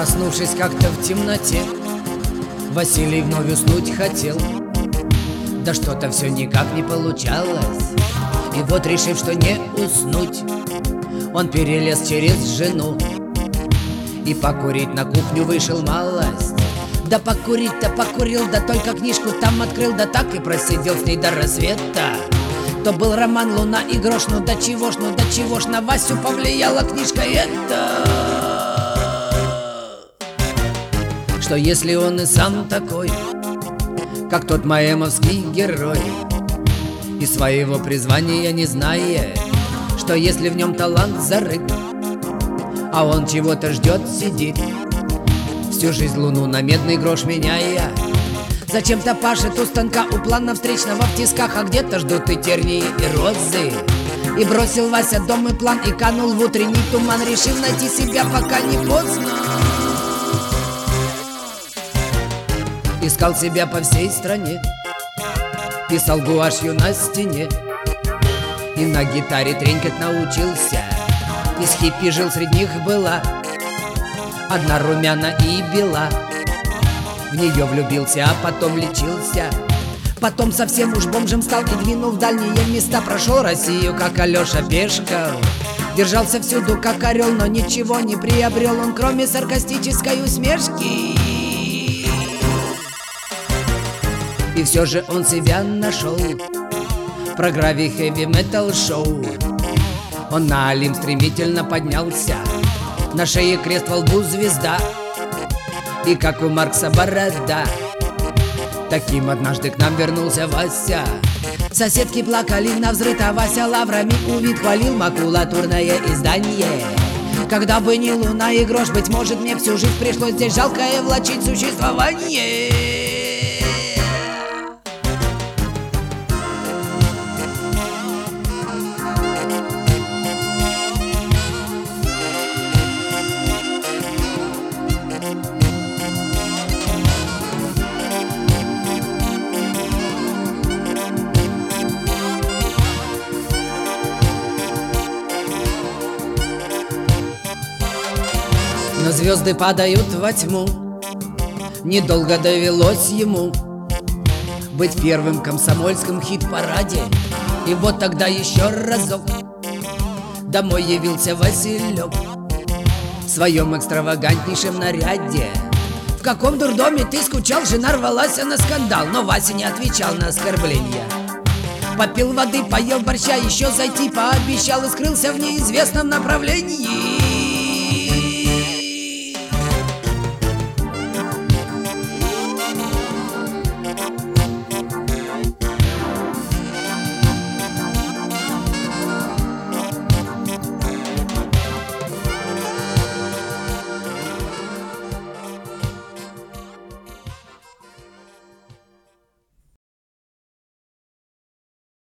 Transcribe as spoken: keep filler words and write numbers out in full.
Проснувшись как-то в темноте, Василий вновь уснуть хотел. Да что-то все никак не получалось. И вот, решив, что не уснуть, он перелез через жену и покурить на кухню вышел малость. Да покурить-то покурил, да только книжку там открыл, да так и просидел с ней до рассвета. То был роман «Луна и грош», ну да чего ж, ну да чего ж, на Васю повлияла книжка эта. Что если он и сам такой, как тот маэмовский герой, и своего призвания не знает, что если в нем талант зарыт, а он чего-то ждет, сидит, всю жизнь луну на медный грош меняя. Зачем-то пашет у станка, у плана встречного в тисках, а где-то ждут и тернии, и розы. И бросил Вася дом и план, и канул в утренний туман, решив найти себя, пока не поздно. Искал себя по всей стране, писал гуашью на стене, и на гитаре тренькать научился. Из хиппи жил, среди них была одна румяна и бела. В нее влюбился, а потом лечился. Потом совсем уж бомжем стал и двинул в дальние места. Прошел Россию, как Алеша Пешков, держался всюду, как орел, но ничего не приобрел он, кроме саркастической усмешки. И все же он себя нашел в программе хэви-метал шоу. Он на Олимп стремительно поднялся, на шее крест, во лбу звезда, и как у Маркса борода. Таким однажды к нам вернулся Вася. Соседки плакали навзрыд, а Вася лаврами увид хвалил макулатурное издание. Когда бы не луна и грош, быть может, мне всю жизнь пришлось здесь жалкое влачить существование. Но звезды падают во тьму, недолго довелось ему быть первым в комсомольском хит-параде. И вот тогда еще разок домой явился Василек в своем экстравагантнейшем наряде. В каком дурдоме ты скучал? Жена рвалась на скандал, но Вася не отвечал на оскорбления. Попил воды, поел борща, еще зайти пообещал и скрылся в неизвестном направлении.